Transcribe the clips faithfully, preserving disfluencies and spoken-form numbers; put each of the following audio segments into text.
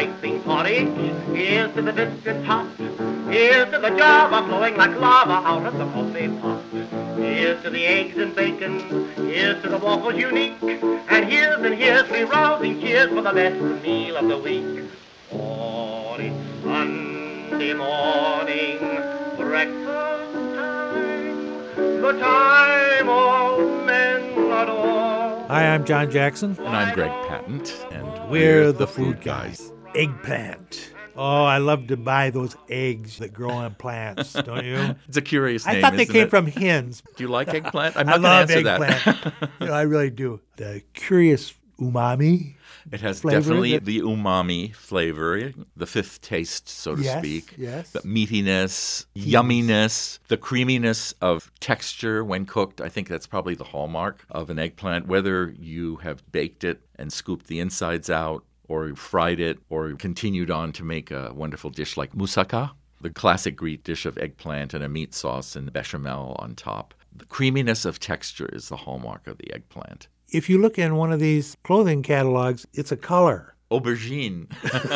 piping porridge. Here's to the biscuit hot. Here's to the java flowing like lava out of the coffee pot. Here's to the eggs and bacon. Here's to the waffles unique. And here's and here's three rousing cheers for the best meal of the week. Oh, it's Sunday morning, breakfast time, the time all men adore. Hi, I'm John Jackson. And I'm Greg Patent. And we're, we're the Food Guys. Eggplant. Oh, I love to buy those eggs that grow on plants, don't you? It's a curious name, I thought they came it? from hens. Do you like eggplant? I'm I not love going to answer eggplant. that. You know, I really do. The curious umami. It has flavor definitely that... the umami flavor, the fifth taste, so to yes, speak. Yes. The meatiness, yumminess, the creaminess of texture when cooked. I think that's probably the hallmark of an eggplant, whether you have baked it and scooped the insides out, or fried it, or continued on to make a wonderful dish like moussaka, the classic Greek dish of eggplant and a meat sauce and bechamel on top. The creaminess of texture is the hallmark of the eggplant. If you look in one of these clothing catalogs, it's a color. Aubergine.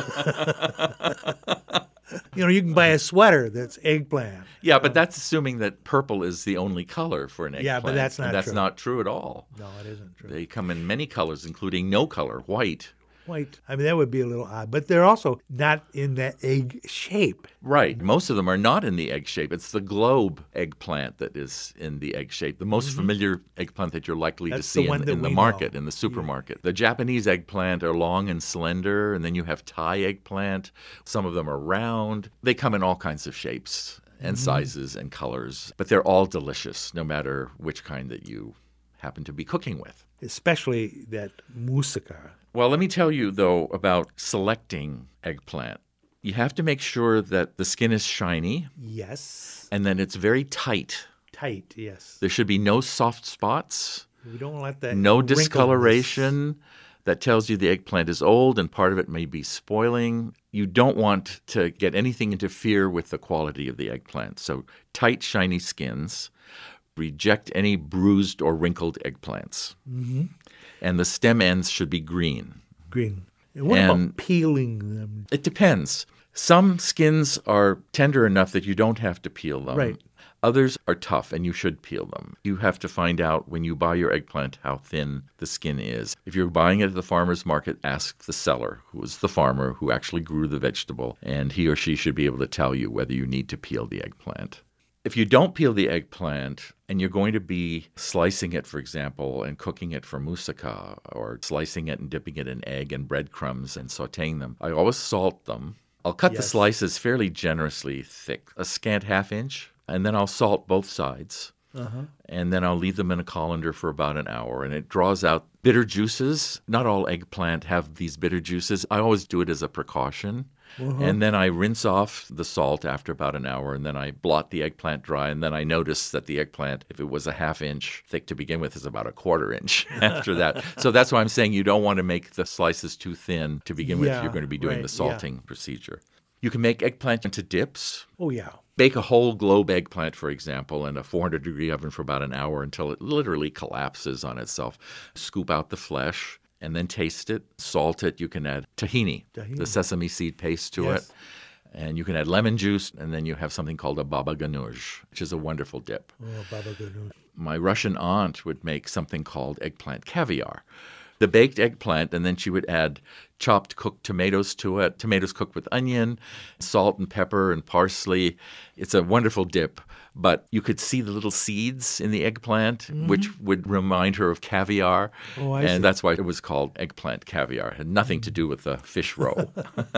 You know, you can buy a sweater that's eggplant. Yeah, but that's assuming that purple is the only color for an eggplant. Yeah, but that's not and that's true. not true at all. No, it isn't true. They come in many colors, including no color, white. White. I mean, that would be a little odd. But they're also not in that egg shape. Right. Most of them are not in the egg shape. It's the globe eggplant that is in the egg shape. The most mm-hmm. familiar eggplant that you're likely That's to see the in, in the market, know. in the supermarket. Yeah. The Japanese eggplant are long and slender, and then you have Thai eggplant. Some of them are round. They come in all kinds of shapes and mm-hmm. sizes and colors, but they're all delicious, no matter which kind that you happen to be cooking with. Especially that moussaka. Well, let me tell you, though, about selecting eggplant. You have to make sure that the skin is shiny. Yes. And that it's very tight. Tight, yes. There should be no soft spots. We don't let that No discoloration that tells you the eggplant is old and part of it may be spoiling. You don't want to get anything interfere with the quality of the eggplant. So tight, shiny skins. Reject any bruised or wrinkled eggplants. Mm-hmm. And the stem ends should be green. Green. And what and about peeling them? It depends. Some skins are tender enough that you don't have to peel them. Right. Others are tough, and you should peel them. You have to find out when you buy your eggplant how thin the skin is. If you're buying it at the farmer's market, ask the seller, who is the farmer who actually grew the vegetable, and he or she should be able to tell you whether you need to peel the eggplant. If you don't peel the eggplant and you're going to be slicing it, for example, and cooking it for moussaka, or slicing it and dipping it in egg and breadcrumbs and sautéing them, I always salt them. I'll cut yes. the slices fairly generously thick, a scant half inch, and then I'll salt both sides. Uh-huh. And then I'll leave them in a colander for about an hour, and it draws out bitter juices. Not all eggplant have these bitter juices. I always do it as a precaution. Uh-huh. And then I rinse off the salt after about an hour, and then I blot the eggplant dry, and then I notice that the eggplant, if it was a half inch thick to begin with, is about a quarter inch after that. So that's why I'm saying you don't want to make the slices too thin to begin with yeah, if you're going to be doing right, the salting yeah. procedure. You can make eggplant into dips. Oh, yeah. Bake a whole globe eggplant, for example, in a four hundred degree oven for about an hour until it literally collapses on itself. Scoop out the flesh and then taste it, salt it. You can add tahini, tahini. the sesame seed paste to yes. it. And you can add lemon juice, and then you have something called a baba ganoush, which is a wonderful dip. Oh, baba ganoush. My Russian aunt would make something called eggplant caviar. The baked eggplant, and then she would add chopped cooked tomatoes to it, tomatoes cooked with onion, salt and pepper and parsley. It's a wonderful dip, but you could see the little seeds in the eggplant, mm-hmm. which would remind her of caviar, oh, I and see. That's why it was called eggplant caviar. It had nothing to do with the fish roe.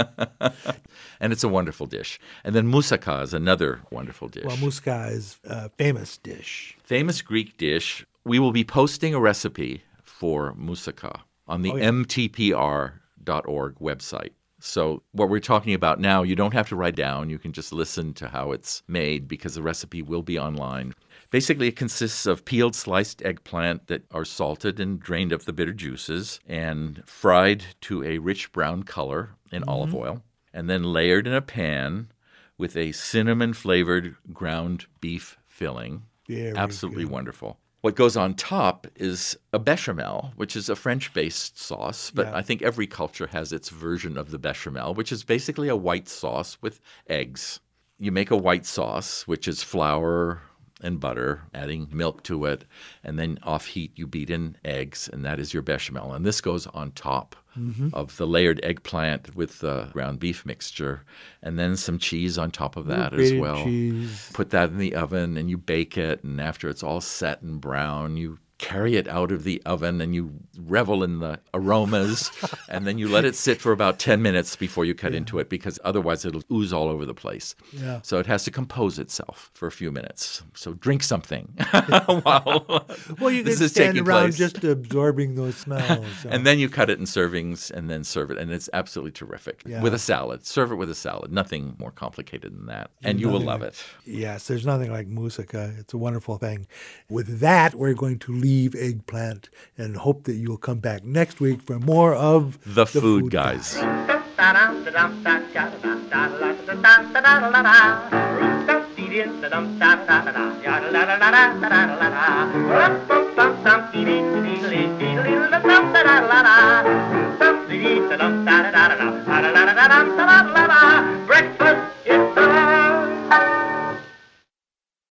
And it's a wonderful dish. And then moussaka is another wonderful dish. Well, moussaka is a famous dish. Famous Greek dish. We will be posting a recipe for moussaka on the oh, yeah. M T P R dot org website. So what we're talking about now, you don't have to write down. You can just listen to how it's made because the recipe will be online. Basically, it consists of peeled sliced eggplant that are salted and drained of the bitter juices and fried to a rich brown color in mm-hmm. olive oil, and then layered in a pan with a cinnamon-flavored ground beef filling. Very Absolutely good. wonderful. What goes on top is a bechamel, which is a French-based sauce, but Yeah. I think every culture has its version of the bechamel, which is basically a white sauce with eggs. You make a white sauce, which is flour and butter, adding milk to it, and then off heat you beat in eggs, and that is your bechamel. And this goes on top Mm-hmm. of the layered eggplant with the ground beef mixture, and then some cheese on top of that as Grated well. cheese. Put that in the oven and you bake it, and after it's all set and brown, you carry it out of the oven and you revel in the aromas, and then you let it sit for about ten minutes before you cut into it, because otherwise it'll ooze all over the place. Yeah. So it has to compose itself for a few minutes. So drink something while Well, you this can is stand taking around place. just absorbing those smells. so. And then you cut it in servings and then serve it. And it's absolutely terrific. Yeah. With a salad. Serve it with a salad. Nothing more complicated than that. And you will Nothing love like- it. Yes, there's nothing like moussaka. It's a wonderful thing. With that, we're going to leave eggplant and hope that you'll come back next week for more of The, food, guys. Guys.